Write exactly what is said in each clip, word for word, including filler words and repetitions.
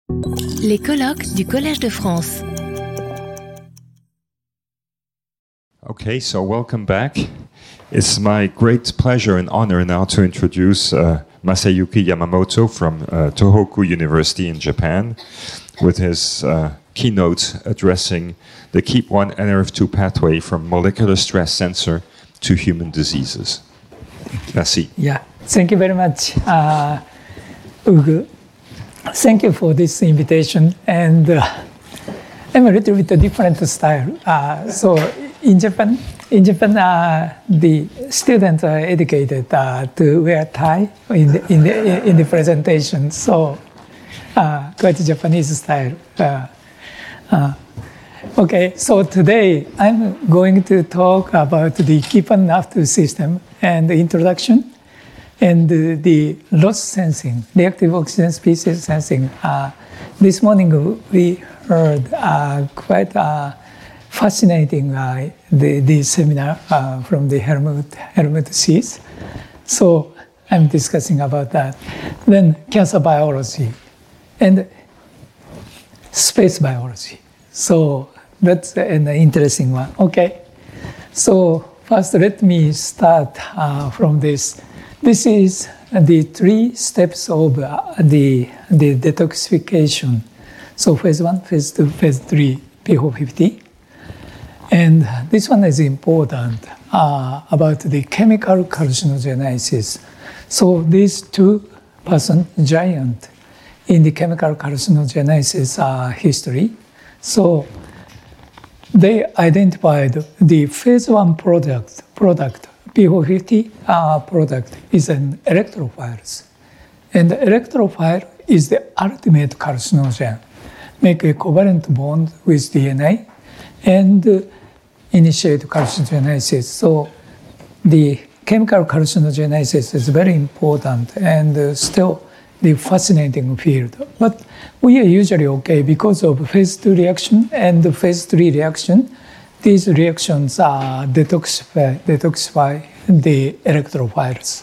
Les colloques du Collège de France. Okay, so welcome back. It's my great pleasure and honor now to introduce uh, Masayuki Yamamoto from uh, Tohoku University in Japan with his uh, keynote addressing the KEAP one N R F two pathway from molecular stress sensor to human diseases. Merci. Yeah, thank you very much, uh, Ugu. Thank you for this invitation. And uh, I'm a little bit different style. Uh, so in Japan, in Japan, uh, the students are educated uh, to wear tie in the, in the, in the presentation. So uh, quite Japanese style. Uh, uh, okay, so today I'm going to talk about the KEAP N R F two system and the introduction. And uh, the loss sensing, reactive oxygen species sensing. Uh, this morning we heard uh, quite uh, fascinating uh, the, the seminar uh, from the Helmut, Helmut Sees. So I'm discussing about that. Then cancer biology and space biology. So that's an interesting one. Okay. So first let me start uh, from this. This is the three steps of uh, the, the detoxification. So phase one, phase two, phase three, P four fifty. And this one is important uh, about the chemical carcinogenesis. So these two persons, giant in the chemical carcinogenesis uh, history. So they identified the phase one product, product P four fifty uh, product is an electrophile. And the electrophile is the ultimate carcinogen. Make a covalent bond with D N A and uh, initiate carcinogenesis. So the chemical carcinogenesis is very important and uh, still the fascinating field. But we are usually okay because of phase two reaction and the phase three reaction. These reactions uh, detoxify, detoxify the electrophiles.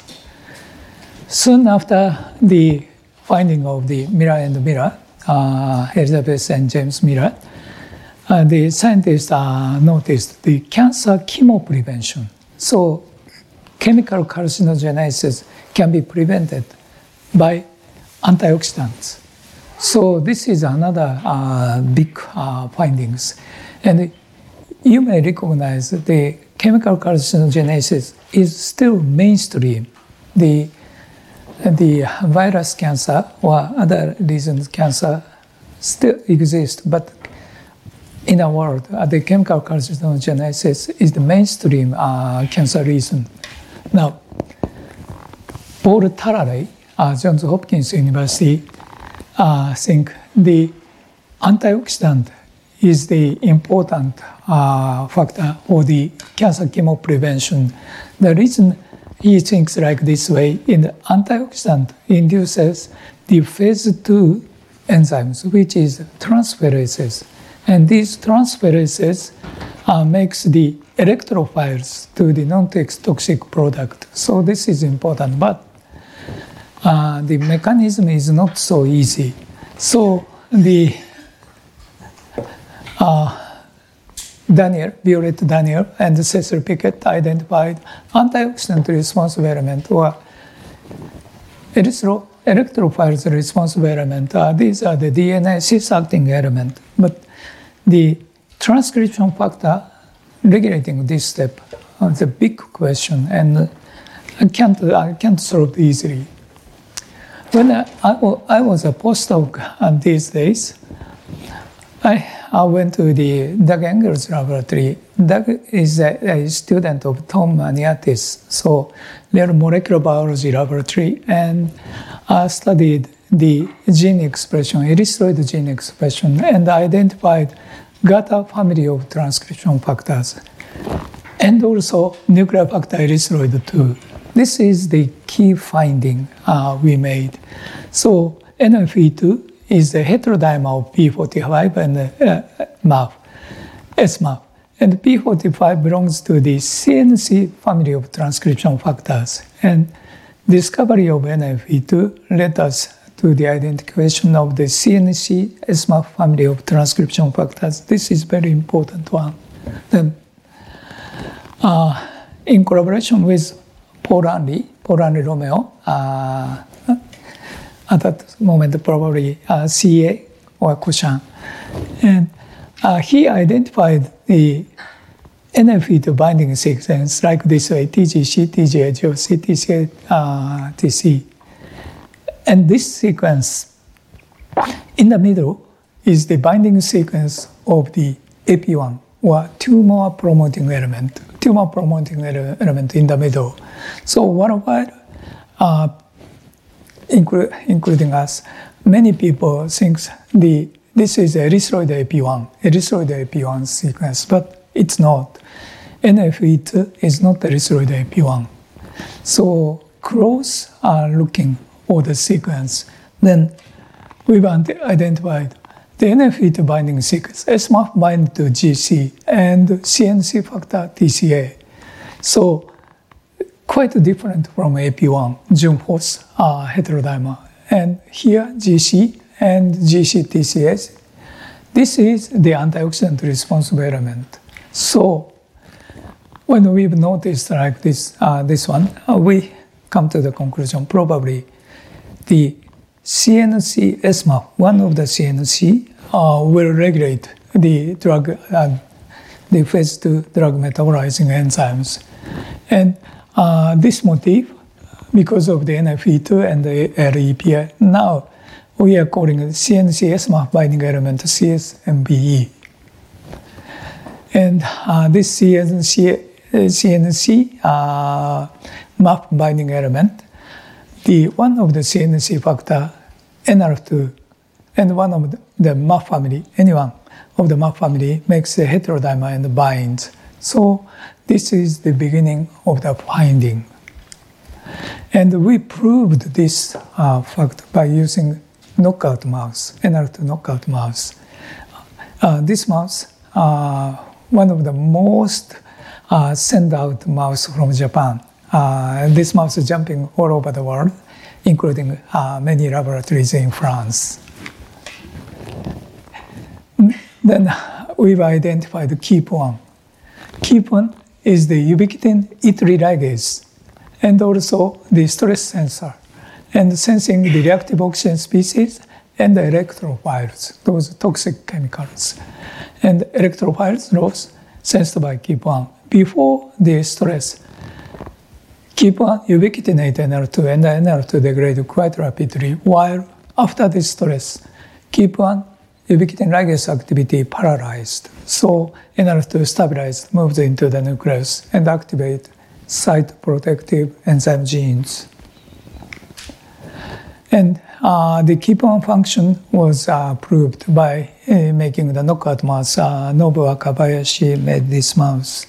Soon after the finding of the Miller and Miller, uh, Elizabeth and James Miller, uh, the scientists uh, noticed the cancer chemoprevention. So chemical carcinogenesis can be prevented by antioxidants. So this is another uh, big uh, findings. And you may recognize that the chemical carcinogenesis is still mainstream. The, the virus cancer or other reasons cancer still exist, but in our world, uh, the chemical carcinogenesis is the mainstream uh, cancer reason. Now, Paul Taraley, uh, Johns Hopkins University, uh, think the antioxidant is the important uh, factor for the cancer chemoprevention. The reason he thinks like this way, in the antioxidant induces the phase two enzymes, which is transferases. And these transferases uh, makes the electrophiles to the non-toxic product. So this is important, but uh, the mechanism is not so easy. So the Uh, Daniel, Violet Daniel, and Cecil Pickett identified antioxidant responsive element or erythro, electrophiles responsive element. Uh, these are the D N A cis-acting element, but the transcription factor regulating this step uh, is a big question, and I can't, I can't solve it easily. When I, I, I was a postdoc uh, these days, I, I went to the Doug Engel's laboratory. Doug is a, a student of Tom Maniatis, so their molecular biology laboratory, and I studied the gene expression, erythroid gene expression, and identified GATA family of transcription factors, and also nuclear factor erythroid two. This is the key finding uh, we made. So N F E two is the heterodimer of P forty-five and uh, M A F, S M A F. And P forty-five belongs to the C N C family of transcription factors. And discovery of N F E two led us to the identification of the C N C S M A P family of transcription factors. This is very important one. Then, uh, in collaboration with Paul Henry, Paul Henry Romeo, uh, at that moment probably uh, C A or Cochin, and uh, he identified the N F E to binding sequence like this way: T G C, T G A, G O C, T C A, uh, T C. And this sequence in the middle is the binding sequence of the A P one, or tumor promoting element, tumor promoting ele- element in the middle. So worldwide, uh, inclu- including us, many people think the this is erythroid A P one, erythroid A P one sequence, but it's not. N F E two is not erythroid A P one. So close are looking for the sequence. Then we've identified the N F E two binding sequence, S M A P bind to G C, and C N C factor T C A. So quite different from A P one, Jun-Foss uh, heterodimer. And here G C and G C T C A. This is the antioxidant responsive element. So when we've noticed like this, uh, this one, uh, we come to the conclusion probably the C N C S M A P, one of the C N C, uh, will regulate the drug, uh, the phase two drug metabolizing enzymes. And uh, this motif, because of the N F E two and the L E P A, now we are calling it C N C S M A P binding element C S M B E. And uh, this C N C, C N C uh, M A P binding element, the one of the C N C factor N R F two and one of the, the M A P family, any one of the M A P family makes a heterodimer and binds. So this is the beginning of the finding. And we proved this uh, fact by using knockout mouse, N R F two knockout mouse. Uh, this mouse, uh, one of the most uh, sent out mouse from Japan. Uh, this mouse is jumping all over the world, including uh, many laboratories in France. Then we've identified the K E A P one. K E A P one is the ubiquitin E three ligase, and also the stress sensor, and sensing the reactive oxygen species and the electrophiles, those toxic chemicals. And electrophiles loss sensed by K E A P one. Before the stress, K E A P one ubiquitinate N R F two, and the N R F two degrade quite rapidly, while after the stress, K E A P one ubiquitin ligase activity paralyzed. So N R F two stabilized, moves into the nucleus and activate site protective enzyme genes. And uh, the K E A P one function was uh, proved by uh, making the knockout mouse. Uh, Nobuo Wakabayashi made this mouse.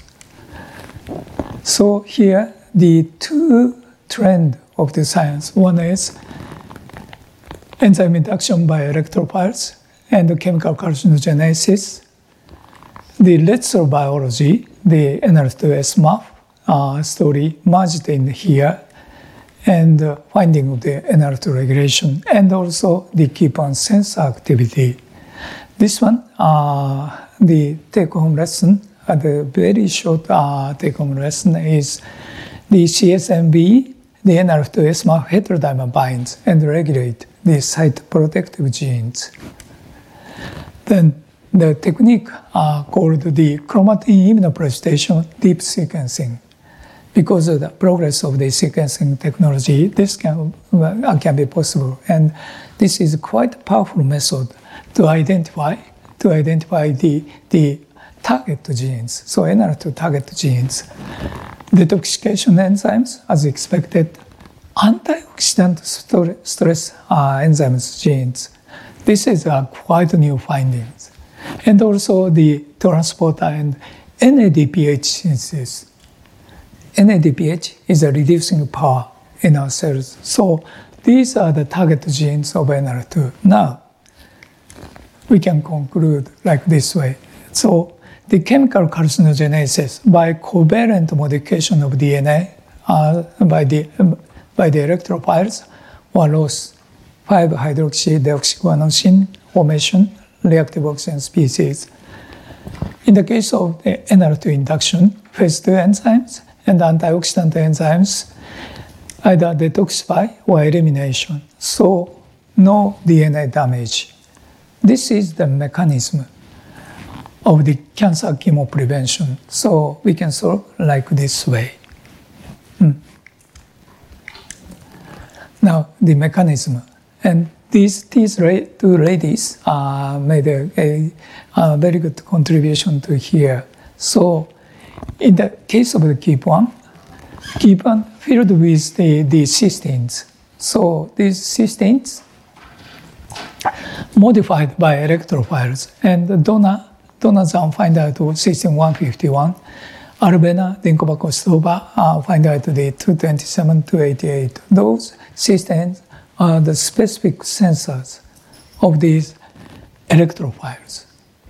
So here, the two trends of the science. One is enzyme induction by electrophiles and chemical carcinogenesis. The Letzer biology, the N R F two S M A P uh, story merged in here, and uh, finding of the N R F two regulation, and also the K E A P one sensor activity. This one, uh, the take-home lesson, uh, the very short uh, take-home lesson is the C S M B, the N R F two S M A P heterodimer binds and regulate the site protective genes. Then the technique uh, called the chromatin immunopresentation deep sequencing. Because of the progress of the sequencing technology, this can, uh, can be possible. And this is quite a powerful method to identify, to identify the, the target genes, so N R F two target genes. Detoxification enzymes, as expected, antioxidant stress uh, enzymes genes. This is a quite new findings. And also the transporter and N A D P H synthesis. N A D P H is a reducing power in our cells. So these are the target genes of N R F two. Now, we can conclude like this way. So the chemical carcinogenesis by covalent modification of D N A uh, by the by the electrophiles or loss five hydroxy deoxyguanosine formation, reactive oxygen species. In the case of the N R two induction, phase two enzymes and antioxidant enzymes either detoxify or elimination, so no D N A damage. This is the mechanism of the cancer chemo prevention, so we can solve like this way. Hmm. Now, the mechanism. And these, these two ladies uh, made a, a, a very good contribution to here. So, in the case of the K E P one, K E P one filled with the, the cysteines. So, these cysteines modified by electrophiles, and Donna, Donna-san find out cysteine one fifty-one, Albena, Dinkova-Kostova uh, find out the two twenty-seven, two eighty-eight. Those cysteines are the specific sensors of these electrophiles.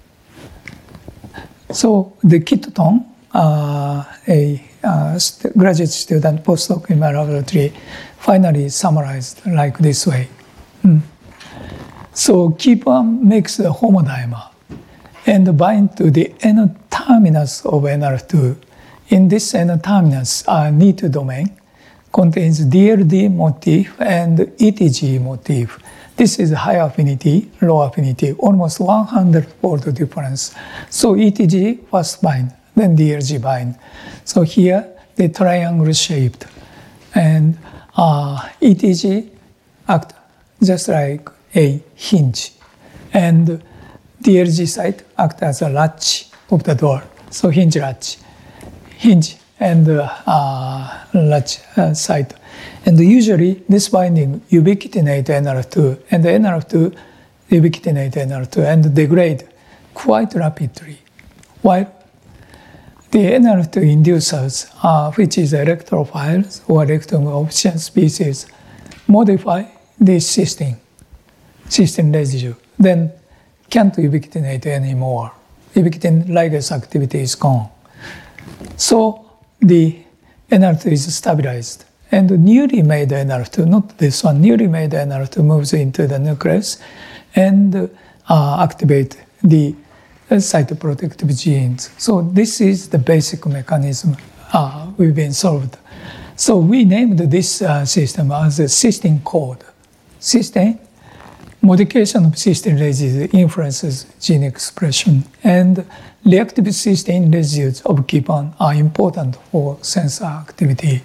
So the ketone, uh, a uh, st graduate student postdoc in my laboratory, finally summarized like this way. Hmm. So K E P one makes the homodimer and bind to the N-terminus of N R two. In this N-terminus, a N I T domain contains D L D motif and E T G motif. This is high affinity, low affinity, almost one hundred fold difference. So E T G first bind, then D L G bind. So here, the triangle shaped. And uh, E T G act just like a hinge. And D L G site act as a latch of the door. So hinge latch, hinge and uh, latch uh, site. And usually this binding ubiquitinate N R two, and the N R two ubiquitinate N R two and degrade quite rapidly. While the N R two inducers, uh, which is electrophiles or electron oxygen species, modify the cysteine, cysteine residue, then can't ubiquitinate anymore. Ubiquitin ligase activity is gone. So the N R two is stabilized. And the newly made N R two, not this one, newly made N R two moves into the nucleus and uh, activate the uh, cytoprotective genes. So this is the basic mechanism uh, we've been solved. So we named this uh, system as a cysteine code. Cysteine, modification of cysteine residue influences gene expression, and reactive cysteine residues of K E P one are important for sensor activity.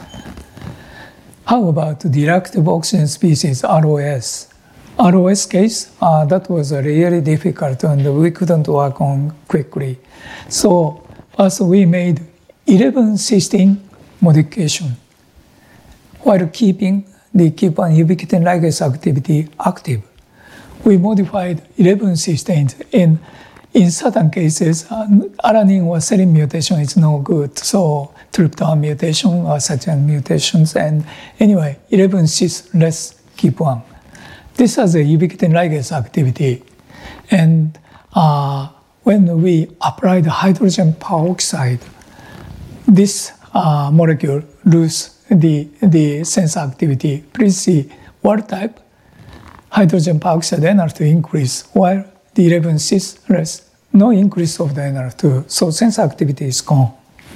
How about the reactive oxygen species R O S? R O S case, uh, that was really difficult and we couldn't work on quickly. So first we made eleven cysteine modification while keeping the K E P one ubiquitin ligase activity active. We modified eleven cysteines. In, in certain cases, uh, alanine or serine mutation is no good, so tryptophan mutation or such mutations, and anyway, eleven cis less K E P one. This has a ubiquitin ligase activity, and uh, when we applied hydrogen peroxide, this uh, molecule loses the, the sensor activity. Please see, what type? Hydrogen peroxide N R two increase, while the eleven cis less, no increase of the N R two, so sensor activity is gone.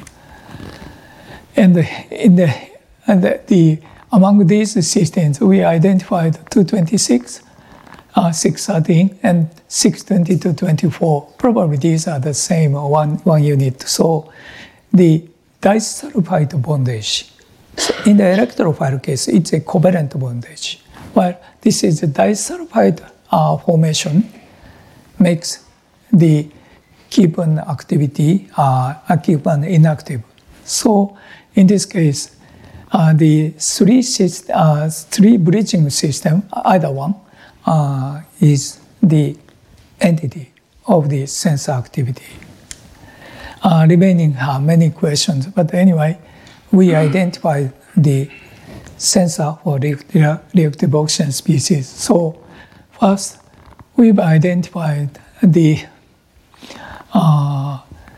And in the, and the, the among these cysteines, we identified two twenty-six, uh, six thirteen, and six twenty to twenty-four. Probably these are the same one, one unit. So the disulfide bondage. So in the electrophile case, it's a covalent bondage. While this is a disulfide uh, formation, makes the K E P one activity, uh, K E P one inactive. So in this case, uh, the three, syst uh, three bridging system, either one, uh, is the entity of the sensor activity. Uh, remaining uh, many questions, but anyway, we identified the sensor for reactive oxygen species. So first, we've identified the uh,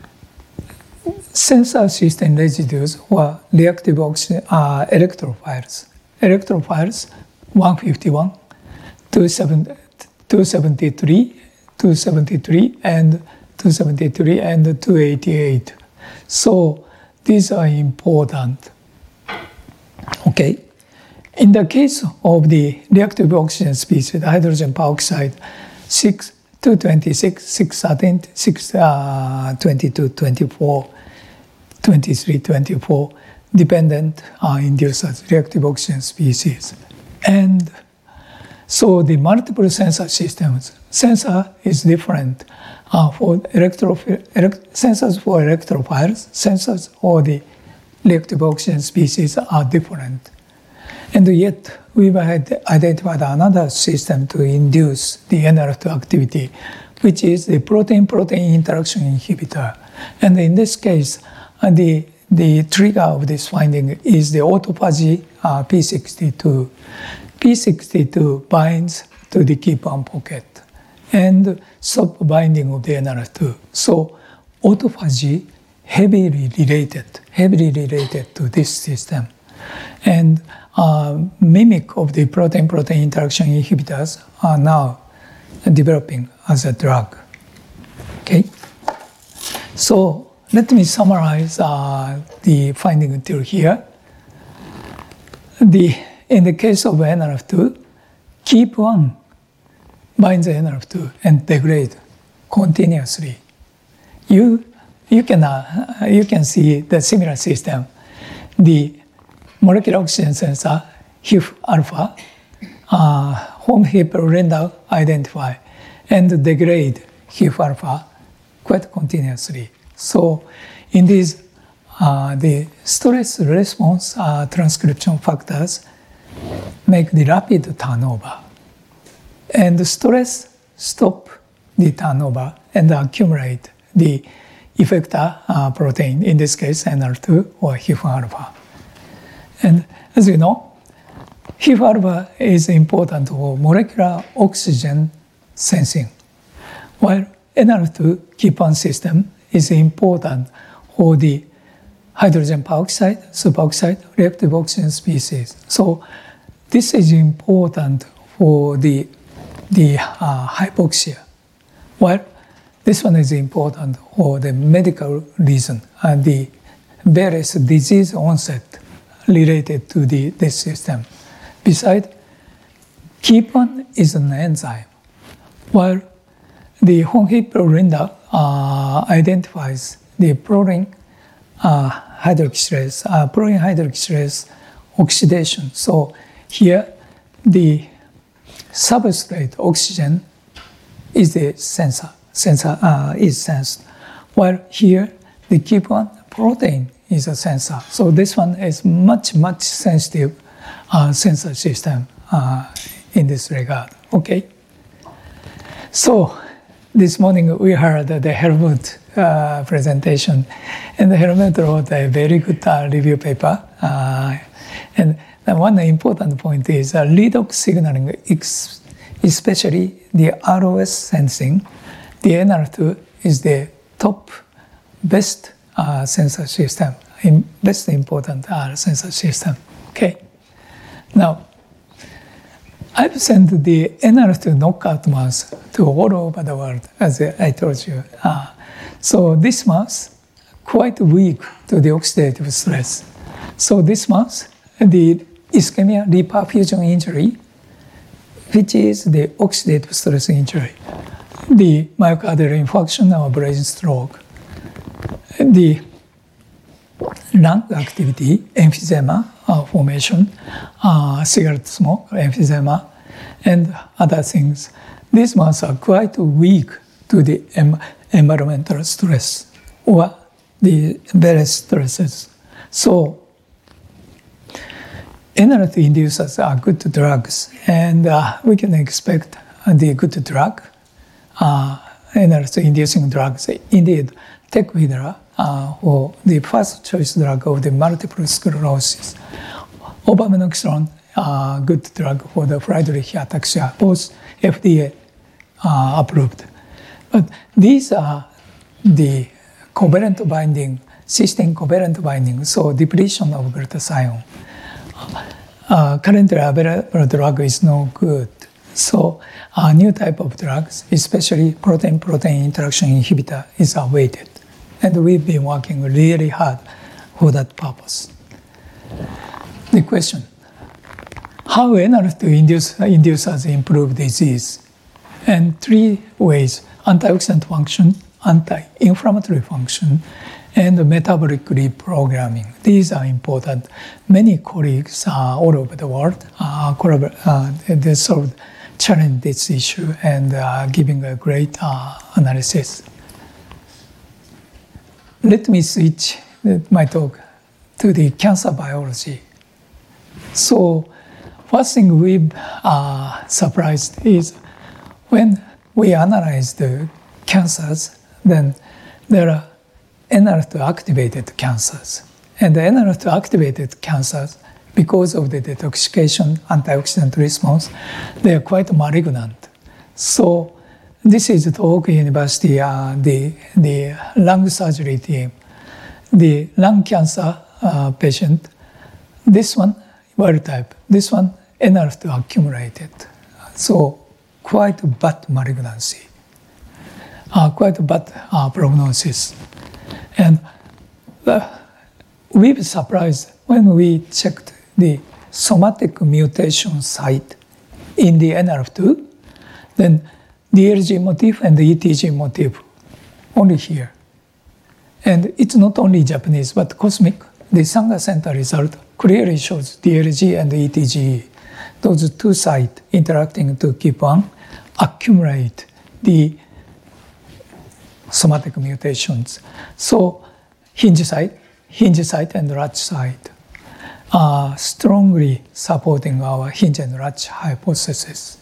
sensor cysteine residues were reactive oxygen uh, electrophiles. Electrophiles one fifty-one, two seventy-three, two seventy-three, and two seventy-three, and two eighty-eight. So these are important. Okay. In the case of the reactive oxygen species, the hydrogen peroxide, six, two twenty-six, six thirteen, six twenty-two, twenty-four, twenty-three, twenty-four, dependent uh, inducers, reactive oxygen species. And so the multiple sensor systems, sensor is different uh, for electroph- elect- sensors for electrophiles, sensors for the reactive oxygen species are different. And yet, we've identified another system to induce the N R F two activity, which is the protein-protein interaction inhibitor. And in this case, uh, the, the trigger of this finding is the autophagy uh, P sixty-two. P sixty-two binds to the keep-on pocket and stop binding of the N R F two. So autophagy heavily related, heavily related to this system. And uh, mimic of the protein-protein interaction inhibitors are now developing as a drug. Okay? So let me summarize uh, the finding until here. The, in the case of N R F two, keep on binds N R F two and degrade continuously. You, you, can, uh, you can see the similar system. The molecular oxygen sensor, H I F alpha, uh, home heap render identify and degrade H I F alpha quite continuously. So in these, uh, the stress response uh, transcription factors make the rapid turnover. And the stress stop the turnover and accumulate the effector uh, protein, in this case N R F two or H I F alpha. And as you know, H I F alpha is important for molecular oxygen sensing, while N R F two keep-on system is important for the hydrogen peroxide, superoxide, reactive oxygen species. So this is important for the, the uh, hypoxia, while this one is important for the medical reason and the various disease onset related to the, this system. Besides, keep-on is an enzyme, while the home heap render uh, identifies the proline uh, hydroxylase, uh, proline hydroxylase oxidation. So here, the substrate oxygen is the sensor, sensor uh, is sensed, while here the keep-on protein is a sensor. So this one is much, much sensitive uh, sensor system uh, in this regard. Okay. So this morning we heard the Helmut uh, presentation, and Helmut wrote a very good uh, review paper. Uh, and one important point is uh, redox signaling, especially the R O S sensing. The N R F two is the top best uh, sensor system, in best important uh, sensor system. Okay. Now, I've sent the N R F two knockout mouse to all over the world, as I told you. Uh, so this mouse quite weak to the oxidative stress. So this mouse, the ischemia reperfusion injury, which is the oxidative stress injury, the myocardial infarction or brain stroke, the lung activity, emphysema uh, formation, uh, cigarette smoke, emphysema, and other things. These mouse are quite weak to the em- environmental stress or the various stresses. So N R F two inducers are good drugs, and uh, we can expect the good drug, uh, N R F two inducing drugs. Indeed, Tecfidera, uh, for the first choice drug of the multiple sclerosis. Orbaminoxolone, uh, good drug for the Friedreich ataxia, both F D A uh, approved. But these are the covalent binding, cysteine covalent binding, so depletion of glutathione. Uh, currently available drug is no good. So a new type of drugs, especially protein-protein interaction inhibitor, is awaited. And we've been working really hard for that purpose. The question, how N R F two induce, inducers improve disease? And three ways: antioxidant function, anti-inflammatory function, and metabolic reprogramming. These are important. Many colleagues uh, all over the world uh, uh, they solved challenge this issue and uh, giving a great uh, analysis. Let me switch my talk to the cancer biology. So, first thing we've uh, surprised is when we analyze the cancers, then there are N R F two activated cancers. And the N R F two activated cancers, because of the detoxification antioxidant response, they are quite malignant. So this is Tohoku University, uh, the, the lung surgery team. The lung cancer uh, patient, this one wild type, this one N R F two accumulated. So quite bad malignancy, uh, quite bad uh, prognosis. And uh, we were surprised when we checked the somatic mutation site in the N R F two, then D L G motif and the E T G motif only here. And it's not only Japanese, but cosmic. The Sanger Center result clearly shows D L G and E T G. Those two sites interacting to keep on accumulate the somatic mutations. So hinge site, hinge site and latch site are strongly supporting our hinge and latch hypothesis.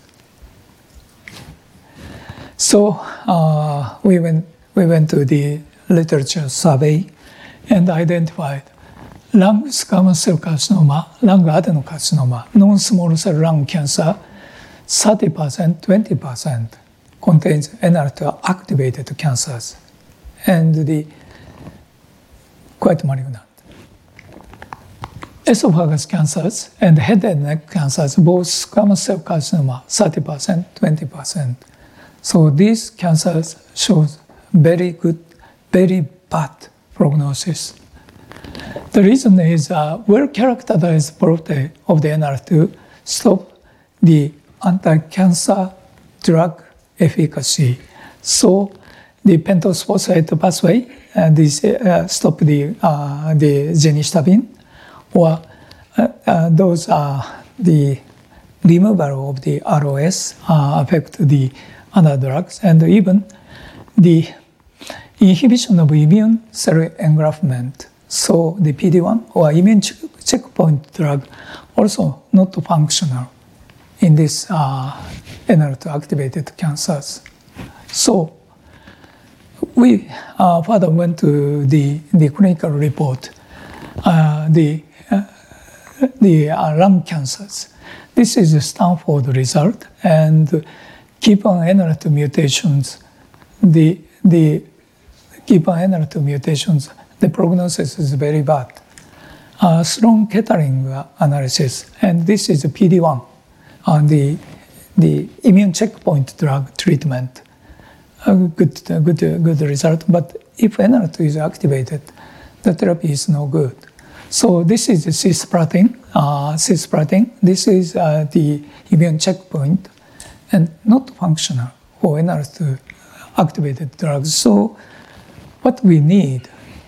So uh, we went we went to the literature survey and identified lung squamous cell carcinoma, lung adenocarcinoma, non-small cell lung cancer, thirty percent, twenty percent contains N R F two activated cancers, and the quite malignant. Esophagus cancers and head and neck cancers, both squamous cell carcinoma, thirty percent, twenty percent. So these cancers show very good, very bad prognosis. The reason is uh, well-characterized protein of the N R F two stop the anti-cancer drug efficacy. So the pentose phosphate pathway uh, this, uh, stop the uh, the genistatin, or uh, uh, those are the removal of the R O S uh, affect the other drugs, and even the inhibition of immune cell engraftment. So the P D one or immune ch checkpoint drug also not functional in this uh, N R F two activated cancers. So we uh, further went to the, the clinical report, uh, the, uh, the uh, lung cancers. This is the Stanford result, and keep on N R F two mutations, the, the keep on N R F two mutations, the prognosis is very bad. Uh, Sloan Kettering analysis, and this is a P D one, on the, the immune checkpoint drug treatment. A good, a good, a good result, but if N R F two is activated, the therapy is no good. So this is the cisplatin, uh, cisplatin. This is uh, the immune checkpoint, and not functional for N R F two activated drugs. So what we need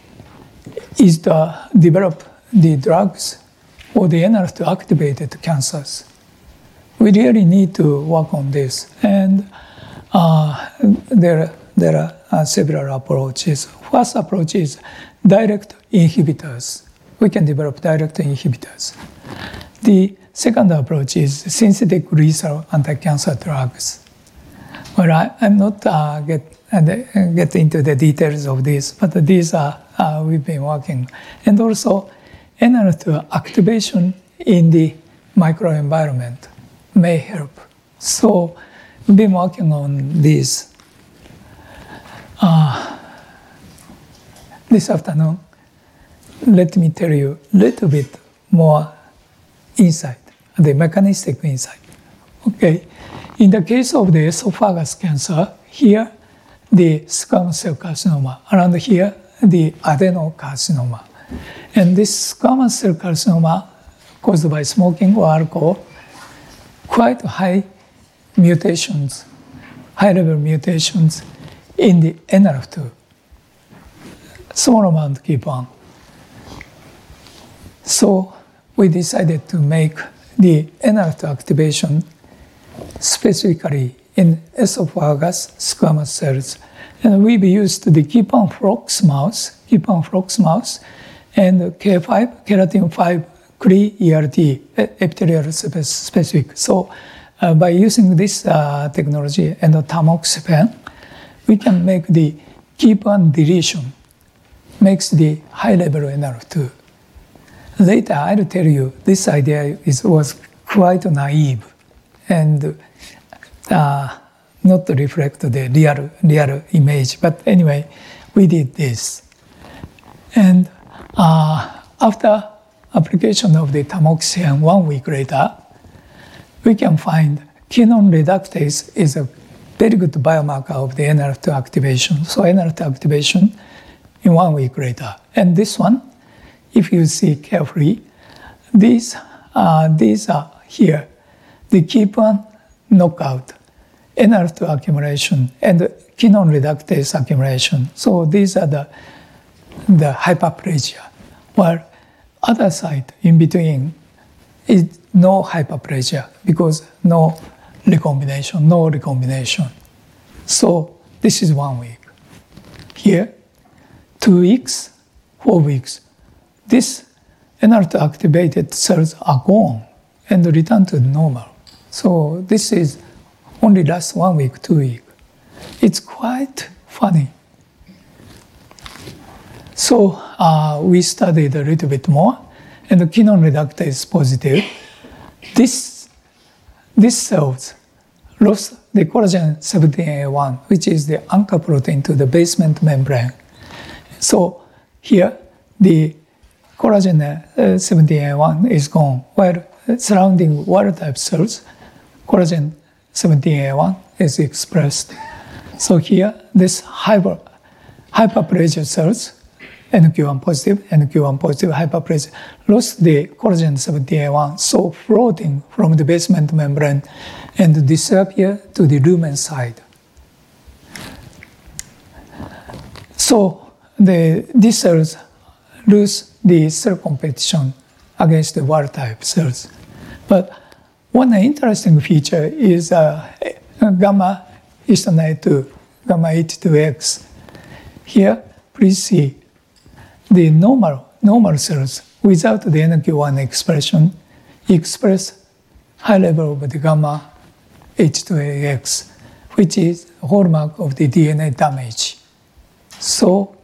is to develop the drugs for the N R F two activated cancers. We really need to work on this, and uh, there, there are uh, several approaches. First approach is direct inhibitors. We can develop direct inhibitors. The second approach is synthetic lethal anti-cancer drugs. Well, I, I'm not uh, get, uh, get into the details of this, but these are uh, we've been working. And also N R F two activation in the microenvironment may help. So we've been working on this. Uh, this afternoon, let me tell you a little bit more insight, the mechanistic insight. Okay, in the case of the esophagus cancer, here the squamous cell carcinoma, around here the adenocarcinoma. And this squamous cell carcinoma caused by smoking or alcohol, quite high mutations, high-level mutations in the N R F two. Small amount keep on. So we decided to make the N R F two activation specifically in esophagus squamous cells. And we've used the Keep-on Flox mouse, Keep-on Flox mouse, and K five, keratin five, C R I E R T, epithelial specific. So uh, by using this uh, technology and the tamoxifen, we can make the keep-on deletion, makes the high-level N R F two. Later, I'll tell you, this idea is, was quite naive and uh, not to reflect the real, real image. But anyway, we did this. And uh, after application of the tamoxifen one week later, we can find quinone reductase is a very good biomarker of the N R F two activation. So N R F two activation in one week later. And this one, if you see carefully, these, uh, these are here. The keep-on knockout, N R F two accumulation, and quinone reductase accumulation. So these are the, the hyperplasia. While other side in between is no hyperplasia because no recombination, no recombination. So this is one week. Here, two weeks, four weeks. This N R F two activated cells are gone and return to normal. So this is only last one week, two weeks. It's quite funny. So uh, we studied a little bit more, and the quinone reductase is positive. This, these cells lost the collagen seventeen A one, which is the anchor protein to the basement membrane. So here, the collagen seventeen A one is gone, while surrounding wild-type cells, collagen seventeen A one is expressed. So here, this hyper, hyperplasia cells, N Q one positive, N Q one positive hyperplasia, lost the collagen seventeen A one, so floating from the basement membrane and disappear to the lumen side. So the, these cells lose the cell competition against the wild-type cells. But one interesting feature is uh, gamma histone two, gamma H two X. Here, please see the normal, normal cells without the N Q one expression express high level of the gamma H two X, which is a hallmark of the D N A damage. So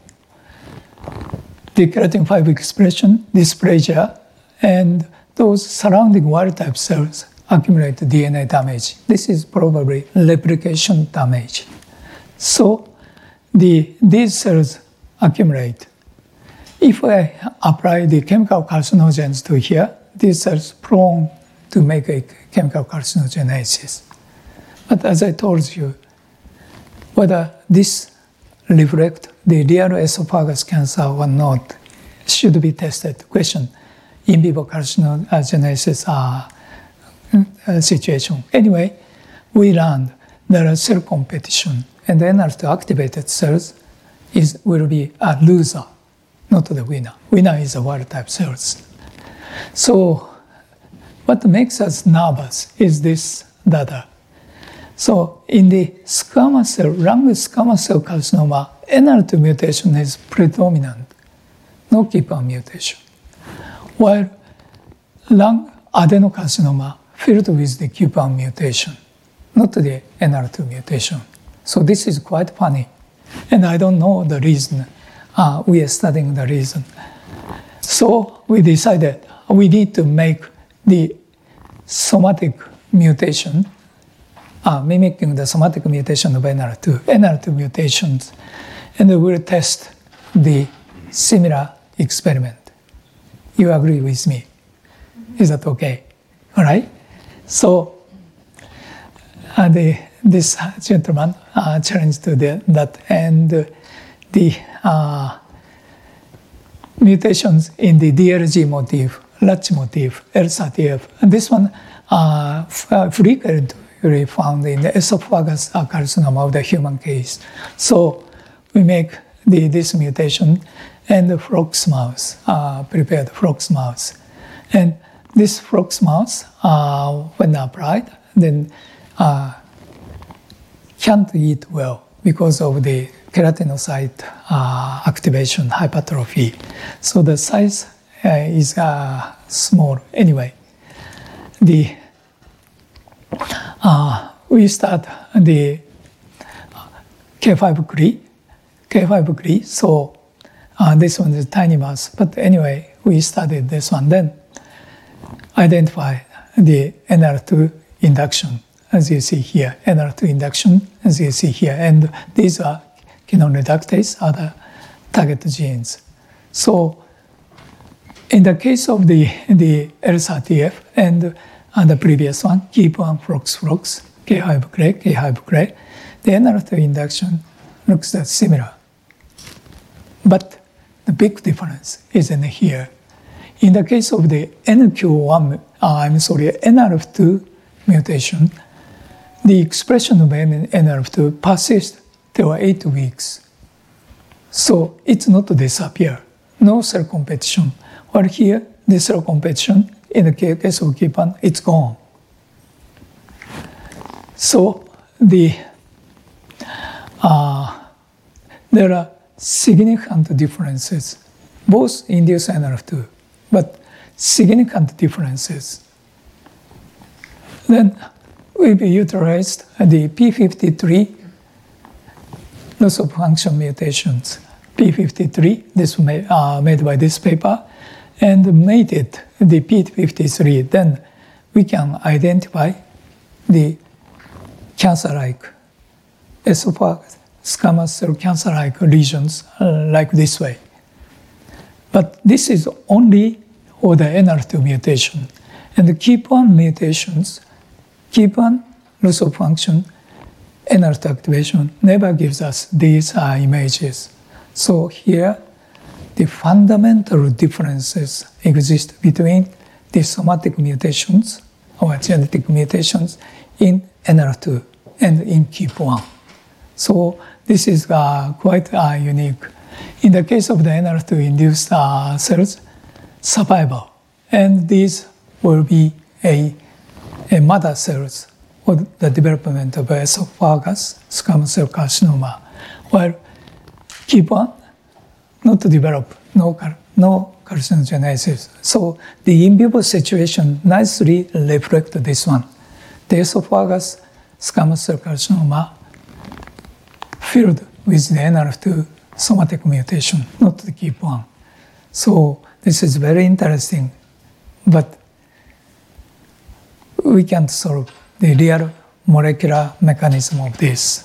the keratin five expression, dysplasia, and those surrounding wild-type cells accumulate D N A damage. This is probably replication damage. So the, these cells accumulate. If I apply the chemical carcinogens to here, these cells prone to make a chemical carcinogenesis. But as I told you, whether this reflects the real esophagus cancer or not should be tested. Question, in vivo carcinogenesis uh, uh, situation. Anyway, we learned there are cell competition, and the N R F two activated cells is, will be a loser, not the winner. Winner is the wild-type cells. So what makes us nervous is this data. So in the squamous cell, lung squamous cell carcinoma, N R F two mutation is predominant, no keep-on mutation. While lung adenocarcinoma filled with the keep-on mutation, not the N R F two mutation. So this is quite funny. And I don't know the reason. Uh, we are studying the reason. So we decided we need to make the somatic mutation, uh, mimicking the somatic mutation of N R F two, N R F two mutations, and we'll test the similar experiment. You agree with me? Is that okay? All right? So uh, the, this gentleman uh, challenged to the, that, and uh, the uh, mutations in the D L G motif, Latch motif, L thirty F. And this one uh, frequently found in the esophagus carcinoma of the human case. So we make the, this mutation and the Frox mouse, uh, prepared Frox mouse. And this Frox mouse, uh, when applied, then uh, can't eat well because of the keratinocyte uh, activation hypertrophy. So the size uh, is uh, small anyway. The uh, we start the K five Cre, K five Cre. So uh, this one is tiny mouse, but anyway, we studied this one. Then identify the N R two induction, as you see here, N R two induction, as you see here, and these are quinone reductase, other target genes. So in the case of the, the L thirty F and, and the previous one, keep one Frox Frox, K five Cre, K five Cre, the N R two induction looks similar. But the big difference is in here. In the case of the N Q one, uh, I'm sorry, N R F two mutation, the expression of N R F two persists till eight weeks. So it's not to disappear. No cell competition. While here, the cell competition, in the case of K P one, it's gone. So the uh, there are significant differences, both induce N R F two, but significant differences. Then we've utilized the P fifty-three loss of function mutations. P fifty-three, this made, uh, made by this paper, and made it the P fifty-three. Then we can identify the cancer-like esophagus, squamous cell cancer-like lesions uh, like this way. But this is only for the N R F two mutation. And the K P one mutations, K P one loss of function, N R F two activation never gives us these uh, images. So here, the fundamental differences exist between the somatic mutations or genetic mutations in N R F two and in K P one. So this is uh, quite uh, unique. In the case of the N R F two induced uh, cells, survival, and these will be a, a mother cells for the development of esophagus squamous cell carcinoma, while K P one not to develop, no, no carcinogenesis. So the in vivo situation nicely reflects this one. The esophagus squamous cell carcinoma filled with the N R F two somatic mutation, not the K P one. So this is very interesting, but we can't solve the real molecular mechanism of this.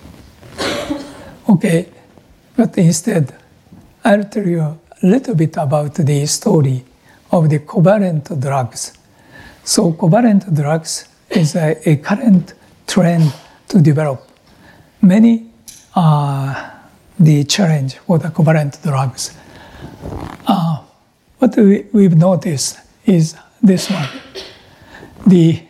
Okay, but instead, I'll tell you a little bit about the story of the covalent drugs. So covalent drugs is a, a current trend to develop. Many uh, the challenge for the covalent drugs. Uh, what we, we've noticed is this one. The,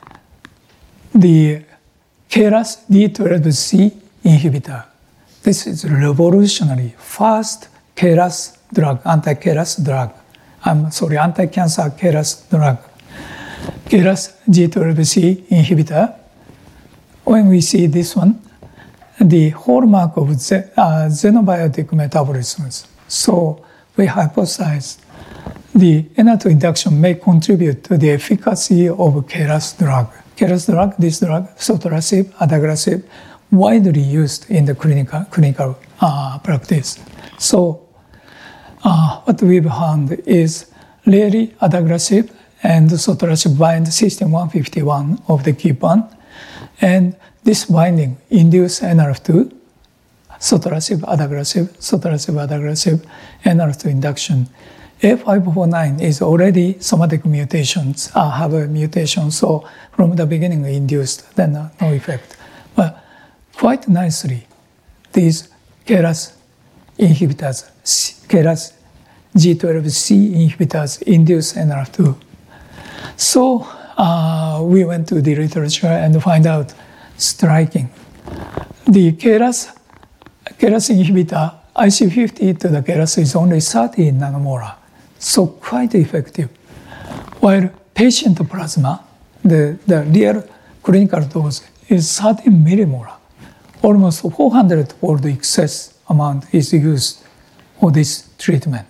the K R A S D twelve C inhibitor. This is revolutionary. First K R A S drug, anti-K R A S drug. I'm sorry, anti-cancer K R A S drug. K R A S G twelve C inhibitor. When we see this one, the hallmark of the, uh, xenobiotic metabolisms. So we hypothesize the N R two induction may contribute to the efficacy of K R A S drug. K R A S drug, this drug, sotorasib, adagrasib, widely used in the clinical, clinical uh, practice. So uh, what we've found is really adagrasib and sotorasib bind system one fifty-one of the K P one, and this binding induces N R F two, sotorasib, adagrasib, sotorasib, adagrasib, N R F two induction. A five forty-nine is already somatic mutations, uh, have a mutation, so from the beginning induced, then uh, no effect. But quite nicely, these K R A S inhibitors, K R A S G twelve C inhibitors induce N R F two. So uh, we went to the literature and find out striking. The K R A S, K R A S inhibitor, I C fifty to the K R A S is only thirty nanomolar, so quite effective. While patient plasma, the, the real clinical dose is thirty millimolar, almost four hundred fold excess amount is used for this treatment.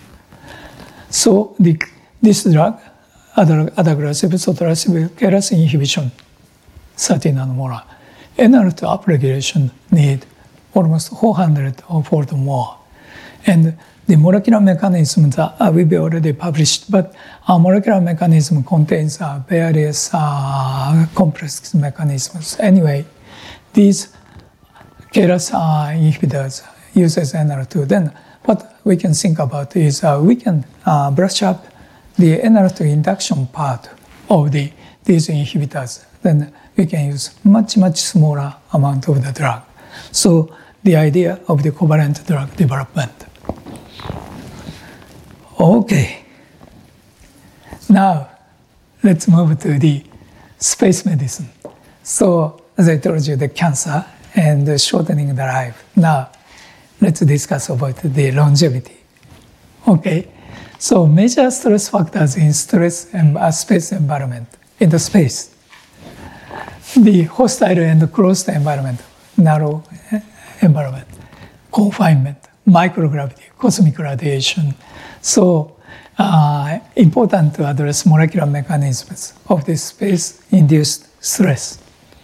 So the, this drug, adagrasib, sotorasib, K R A S inhibition, thirty nanomolar. N R F two upregulation need almost four hundred fold more. And the molecular mechanisms are, will be already published, but our molecular mechanism contains uh, various uh, complex mechanisms. Anyway, these K R A S uh, inhibitors uses N R F two. Then what we can think about is uh, we can uh, brush up the N R F two induction part of the, these inhibitors. Then we can use much, much smaller amount of the drug. So the idea of the covalent drug development. Okay. Now, let's move to the space medicine. So, as I told you, the cancer and the shortening the life. Now, let's discuss about the longevity. Okay. So, major stress factors in stress and uh, space environment, in the space. The hostile and closed environment, narrow environment, confinement, microgravity, cosmic radiation. So, uh, important to address molecular mechanisms of this space-induced stress.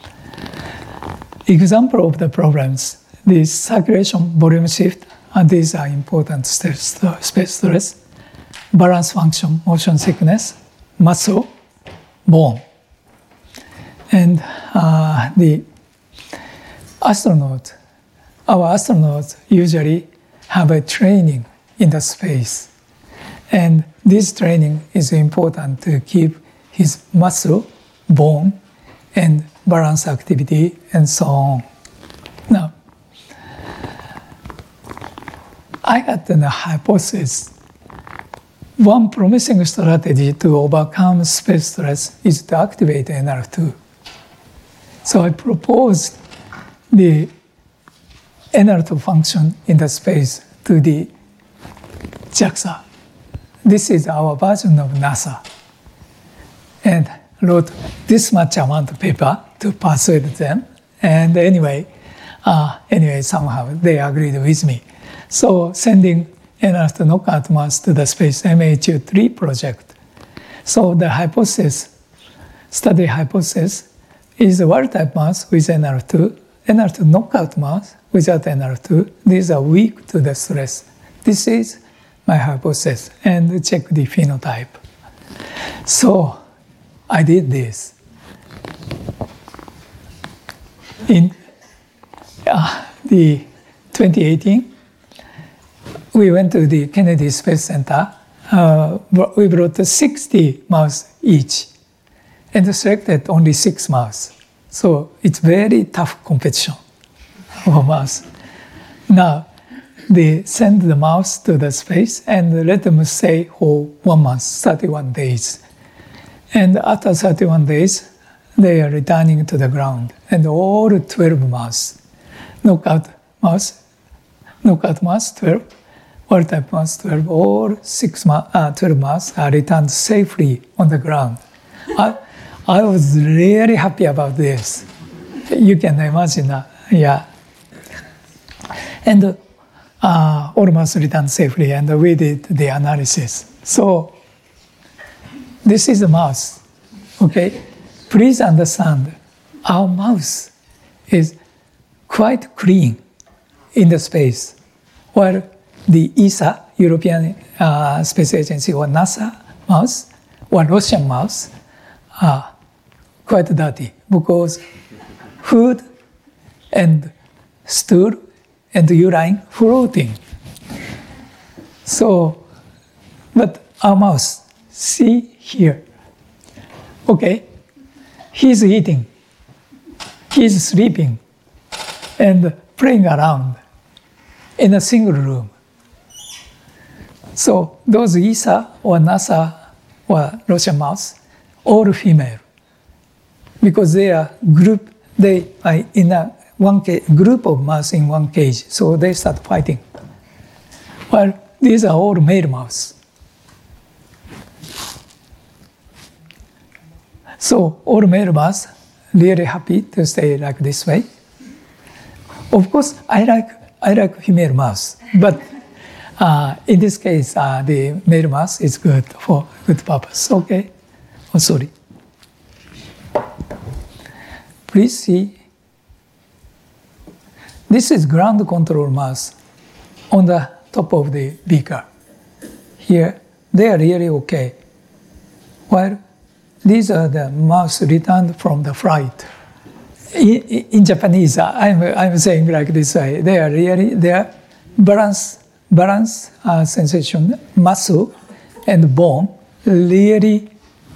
Example of the problems, the circulation volume shift, and these are important stress, space stress, balance function, motion sickness, muscle, bone. And uh, the astronaut, our astronauts usually have a training in the space. And this training is important to keep his muscle, bone, and balance activity, and so on. Now, I got a hypothesis. One promising strategy to overcome space stress is to activate N R F two. So I proposed the N R F two function in the space to the JAXA. This is our version of NASA. And wrote this much amount of paper to persuade them. And anyway, uh, anyway, somehow they agreed with me. So sending N R F two knockout mouse to the space M H U three project. So the hypothesis, study hypothesis, is a wild-type mouse with N R F two, N R F two knockout mouse without N R F two. These are weak to the stress. This is my hypothesis, and check the phenotype. So I did this. In uh, the twenty eighteen, we went to the Kennedy Space Center. Uh, we brought sixty mouse each, and selected only six mouse. So it's very tough competition for mouse. Now, they send the mouse to the space and let them stay for one month, thirty-one days. And after thirty-one days, they are returning to the ground. And all twelve mouse, knockout mouse, knockout mouse twelve, wild-type mouse twelve, all six ma- uh, twelve mouse are returned safely on the ground. I, I was really happy about this. You can imagine, uh, yeah. And uh, all mouse returned safely, and we did the analysis. So this is a mouse, okay? Please understand, our mouse is quite clean in the space, while the E S A, European uh, Space Agency, or NASA mouse, or Russian mouse, are quite dirty because food and stool and urine floating. So But our mouse, see here. Okay, he's eating, he's sleeping, and playing around in a single room. So those E S A or NASA or Russian mouse, all female, because they are group, they are in a one ca- group of mouse in one cage, so they start fighting. Well, these are all male mouse. So all male mouse really happy to stay like this way. Of course, I like I like female mouse, but uh, in this case, uh, the male mouse is good for good purpose. Okay, oh sorry. Please see. This is ground control mouse on the top of the beaker. Here, they are really okay. While these are the mouse returned from the flight. In, in Japanese, I'm, I'm saying like this way, they are really, they are balance, balance uh, sensation, muscle and bone, really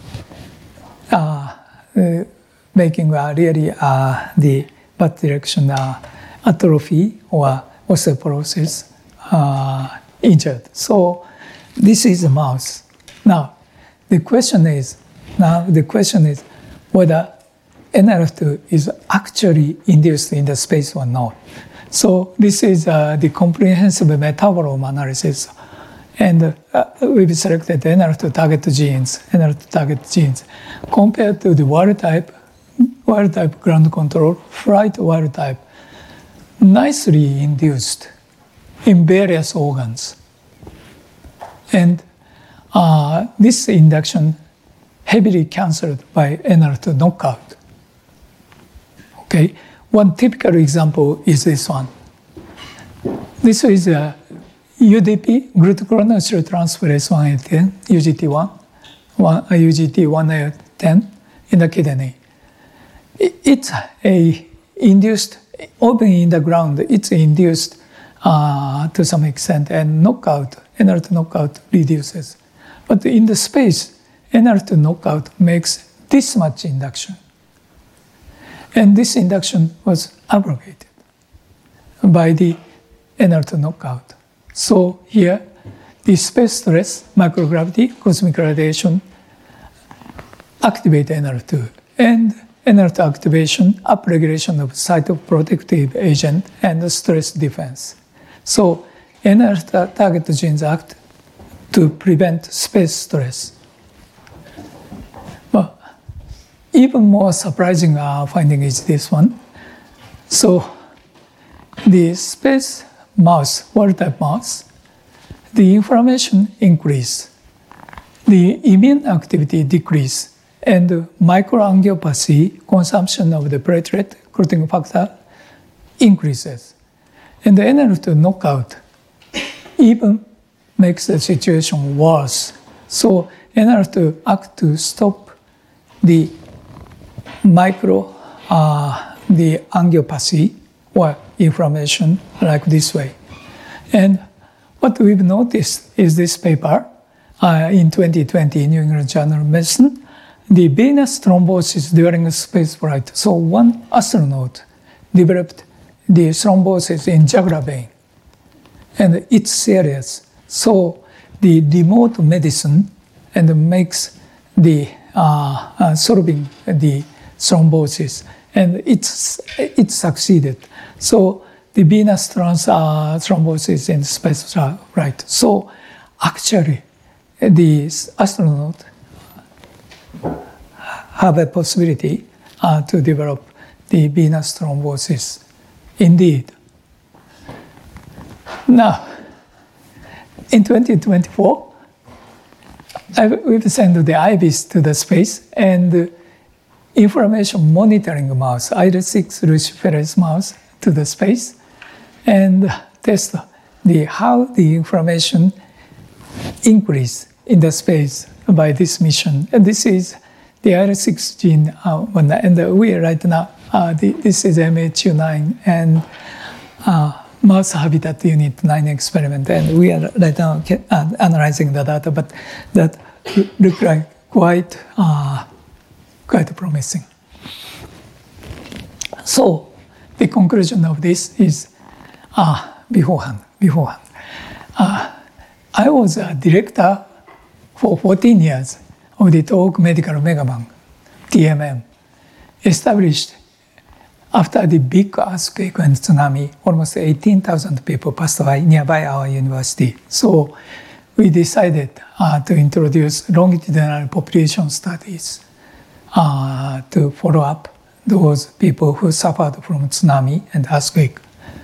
uh, uh, making uh, really uh, the bad direction uh, atrophy or osteoporosis uh, injured. So this is a mouse. Now, the question is, now the question is whether N R F two is actually induced in the space or not. So this is uh, the comprehensive metabolome analysis. And uh, we've selected N R F two target genes, N R F two target genes, compared to the wild type, wild type ground control, flight wild type, nicely induced in various organs. And uh, this induction heavily cancelled by N R F two knockout. Okay, one typical example is this one. This is a U D P, glucocorticotransferase one A ten, U G T one, U G T one A ten in the kidney. It's a induced, open in the ground, it's induced uh, to some extent, and knockout, N R F two knockout reduces. But in the space, N R F two knockout makes this much induction. And this induction was abrogated by the N R F two knockout. So here, the space stress, microgravity, cosmic radiation activate N R F two. And N R F two activation, upregulation of cytoprotective agent and stress defense. So N R F two target genes act to prevent space stress. But even more surprising uh, finding is this one. So the space mouse, wild-type mouse, the inflammation increase, the immune activity decrease, and microangiopathy, consumption of the platelet, clotting factor, increases. And the N R F two knockout even makes the situation worse. So N R F two act to stop the micro, uh, the angiopathy or inflammation like this way. And what we've noticed is this paper uh, in twenty twenty New England Journal of Medicine, the venous thrombosis during space flight. So one astronaut developed the thrombosis in jugular vein, and it's serious. So the remote medicine and makes the uh, uh, solving the thrombosis, and it's it succeeded. So the venous trans, uh, thrombosis in space flight. So actually, the astronaut have a possibility uh, to develop the venous thrombosis. Indeed. Now, in twenty twenty-four, I, we've sent the IBIS to the space, and the inflammation monitoring mouse, I L six luciferase mouse, to the space, and test the how the inflammation increase in the space by this mission. And this is the I L six gene, uh, and we right now, uh, the, this is M H U nine, and uh, mouse habitat unit nine experiment, and we are right now uh, analyzing the data, but that look like quite, uh, quite promising. So the conclusion of this is uh, beforehand, beforehand. Uh, I was a director for fourteen years of the Tohoku Medical Megabank, T M M, established after the big earthquake and tsunami. Almost eighteen thousand people passed away nearby our university. So we decided uh, to introduce longitudinal population studies uh, to follow up those people who suffered from tsunami and earthquake,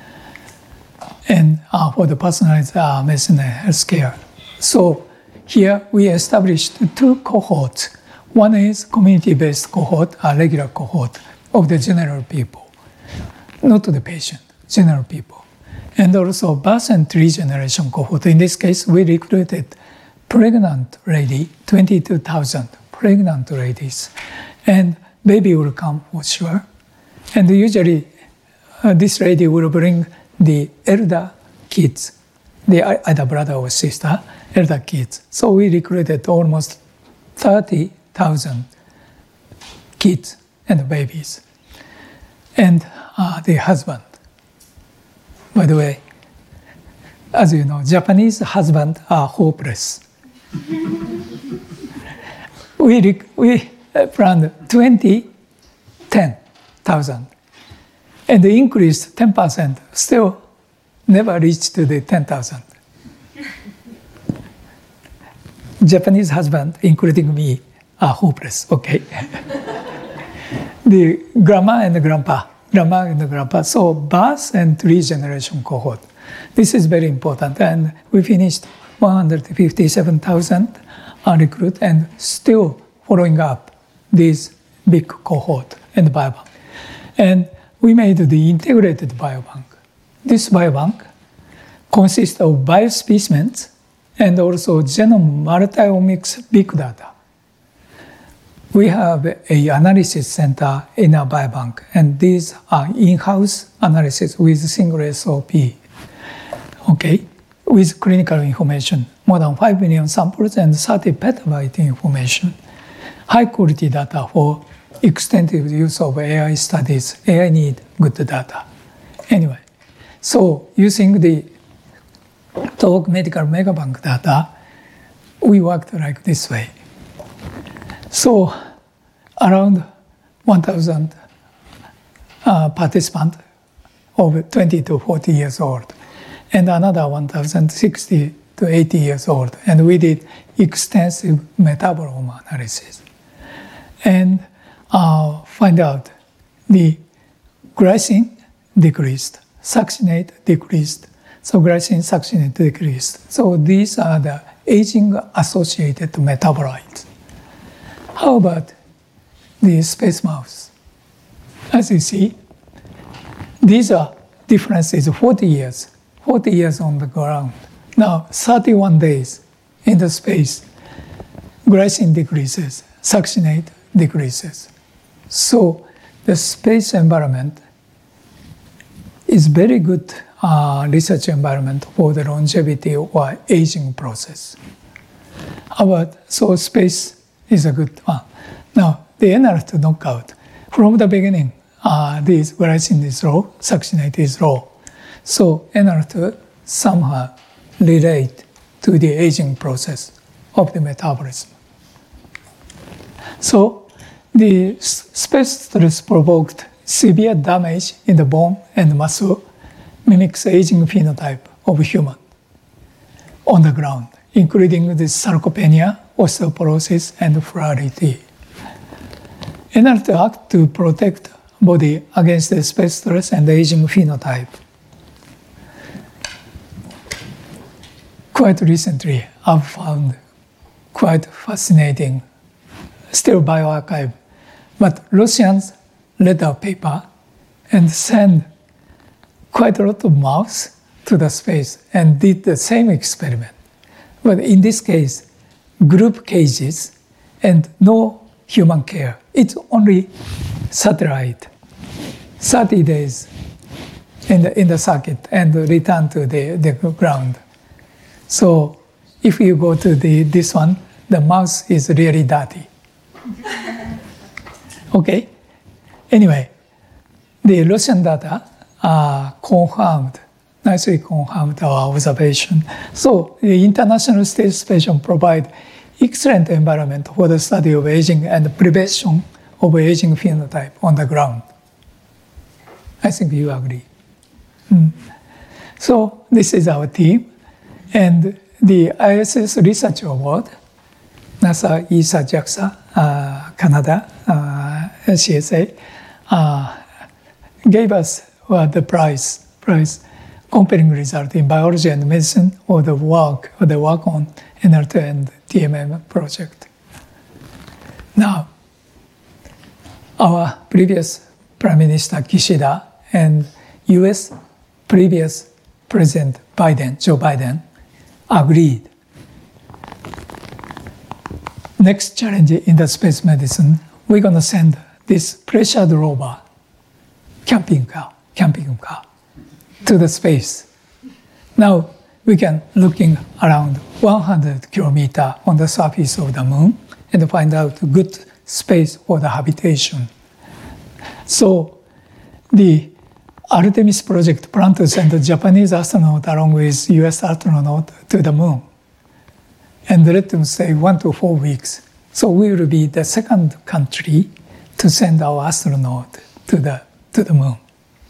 and uh, for the personalized uh, medicine and healthcare. So here we established two cohorts. One is community-based cohort, a regular cohort of the general people, not the patient, general people. And also birth and regeneration cohort. In this case, we recruited pregnant lady, twenty-two thousand pregnant ladies. And baby will come for sure. And usually uh, this lady will bring the elder kids, the either brother or sister, elder kids. So we recruited almost thirty thousand kids and babies. And uh, the husband. By the way, as you know, Japanese husbands are hopeless. we rec- we planned twenty, ten thousand, and the increase ten percent, still never reached to the ten thousand. Japanese husband, including me, are hopeless, okay? The grandma and the grandpa, grandma and the grandpa, so birth and regeneration cohort. This is very important, and we finished one hundred fifty-seven thousand recruit and still following up this big cohort and biobank. And we made the integrated biobank. This biobank consists of biospecimens and also genome multi-omics big data. We have an analysis center in our biobank, and these are in-house analysis with single S O P, okay, with clinical information, more than five million samples and thirty petabyte information. High quality data for extensive use of A I studies. A I need good data. Anyway, so using the Tohoku Medical Megabank data, we worked like this way. So around one thousand uh, participants of twenty to forty years old, and another one thousand sixty to eighty years old. And we did extensive metabolome analysis and uh, find out the glycine decreased, succinate decreased, so glycine succinate decreased. So these are the aging-associated metabolites. How about the space mouse? As you see, these are differences forty years, forty years on the ground. Now, thirty-one days in the space, glycine decreases, succinate decreases. So the space environment is very good uh, research environment for the longevity or aging process. How about, so space is a good one. Now, the N R two knockout, from the beginning, uh, this glycine is low, succinate is low. So N R two somehow relate to the aging process of the metabolism. So the space stress provoked severe damage in the bone and muscle, mimics aging phenotype of human on the ground, including the sarcopenia, osteoporosis, and frailty. N R two act to protect body against the space stress and the aging phenotype. Quite recently, I've found quite fascinating, still bioarchive, but Russians read our paper and sent quite a lot of mouse to the space and did the same experiment. But in this case, group cages and no human care. It's only satellite, thirty days in the, in the circuit and return to the, the ground. So if you go to the, this one, the mouse is really dirty. Okay? Anyway, the Russian data are confirmed, nicely confirmed our observation. So the International Space Station provide excellent environment for the study of aging and prevention of aging phenotype on the ground. I think you agree. Mm. So this is our team. And the I S S Research Award, NASA, E S A, JAXA, uh, Canada, uh, C S A, uh, gave us uh, the prize, prize, compelling result in biology and medicine for the work, or the work on N R two and T M M project. Now, our previous Prime Minister Kishida and U S previous President Biden, Joe Biden, agreed. Next challenge in the space medicine, we're going to send this pressured rover, camping car, camping car, to the space. Now we can looking around one hundred kilometers on the surface of the moon and find out good space for the habitation. So the Artemis project planned to send a Japanese astronaut along with U S astronaut to the moon and let them stay one to four weeks. So we will be the second country to send our astronaut to the, to the moon.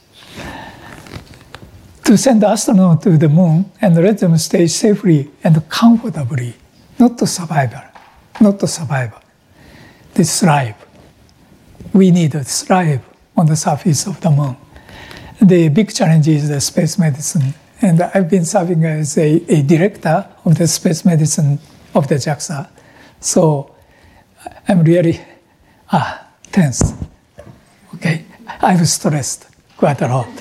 To send the astronaut to the moon and let them stay safely and comfortably, not to survival, not to survival, they thrive. We need to thrive on the surface of the moon. The big challenge is the space medicine. And I've been serving as a, a director of the space medicine of the JAXA. So I'm really ah, tense. Okay, I've stressed quite a lot.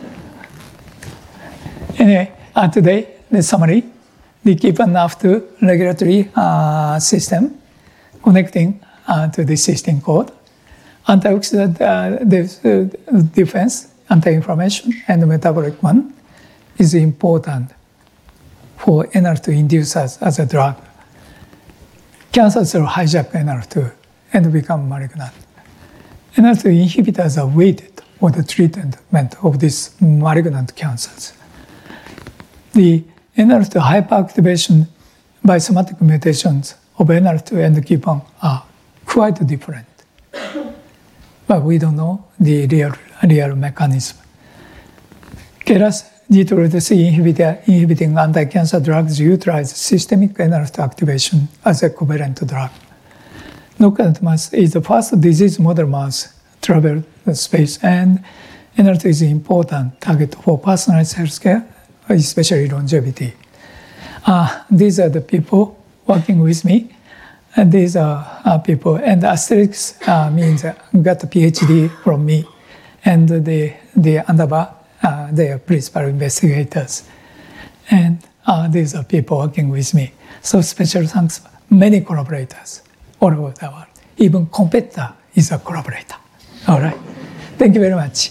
Anyway, uh, today, the summary, the given after regulatory uh, system connecting uh, to the system code, antioxidant uh, the, uh, defense, anti-inflammation, and metabolic one is important for N R two inducers as a drug. Cancer cells hijack N R two and become malignant. N R two inhibitors are weighted for the treatment of these malignant cancers. The N R two hyperactivation by somatic mutations of N R two and K I P one are quite different. But we don't know the real, real mechanism. K R A S G twelve C inhibitor inhibiting anti-cancer drugs utilize systemic N R two activation as a covalent drug. Knockout mouse is the first disease model mouse travel space, and N R two is an important target for personalized healthcare, especially longevity. Uh, these are the people working with me. And these are uh, people, and asterisk uh, means uh, got a PhD from me, and the the underbar uh, they are principal investigators, and uh, these are people working with me. So special thanks, many collaborators all over the world. Even competitor is a collaborator. All right, thank you very much.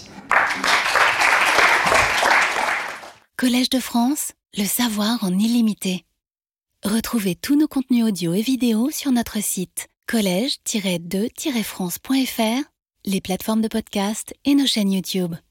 Collège de France, le savoir en illimité. Retrouvez tous nos contenus audio et vidéo sur notre site collège tiret de tiret france point f r, les plateformes de podcast et nos chaînes YouTube.